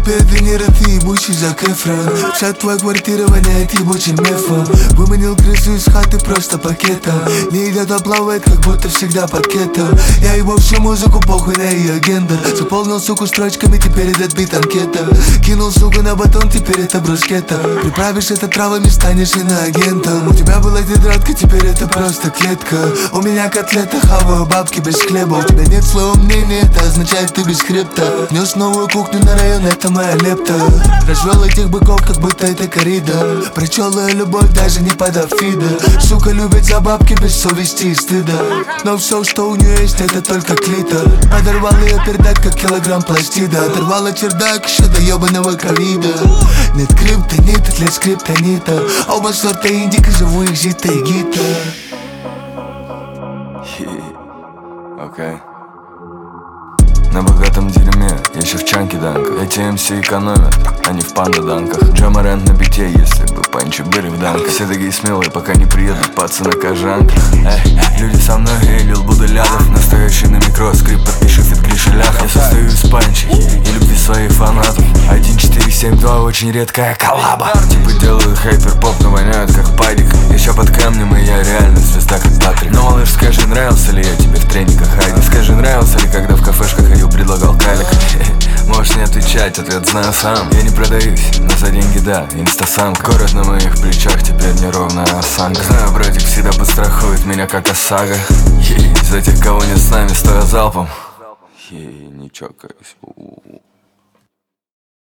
Теперь Де Ниро, ты ебучий Зак Эфрон. Вся твоя квартира воняет ебучим мефом. Выманил крысу из хаты просто пакетом. Не идет, а плавает, как будто всегда под кетом. Я ебал всю музыку, похуй на ее агента. Заполнил, суку, строчками, теперь этот бит анкета. Кинул, сука, на батон, теперь это брускета. Приправишь это травами, станешь иноагентом. У тебя была тетрадка, теперь это просто клетка. У меня котлета, хаваю бабки без хлеба. У тебя нет своего мнения, это означает ты без хребта. Внес новую кухню на район, это моя лепта. Развел этих быков, как будто это коррида. Прочелая любовь, даже не подав фида. Сука любит за бабки без совести и стыда. Но все, что у нее есть, это только клитор. Подорвал ее пердак, как килограмм пластида. Оторвала чердак еще до ебаного ковида. Нет криптонита для скриптонита. Оба сорта индика, живу их жита и гита. Окей. На богатом дерьме, еще в чанке данка. Эти МС экономят, они в панда данках. Джамарент на бите, если бы панчи были в данках. Все такие смелые, пока не приедут пацы на кожанках. Люди со мной, Лил Будулядов. Настоящий на микро, скрип, подпиши фит Гриша Ляхов. Я состою из панчей и любви своих фанатов. 1472, очень редкая коллаба. Типа делают хайпер-поп, но воняют как падик. Я ща под камнем, и я реально звезда как Патрик. Но малыш, скажи, нравился ли я тебе в трениках Хайди? Скажи, нравился ли, когда в кафешках ходил, предлагал калик? Можешь не отвечать, ответ знаю сам. Я не продаюсь, но за деньги да, инстасамка. Город на моих плечах, теперь неровная осанка. Знаю, братик всегда подстрахует меня, как ОСАГО. За тех, кого не с нами, стоя залпом. Не чокаюсь.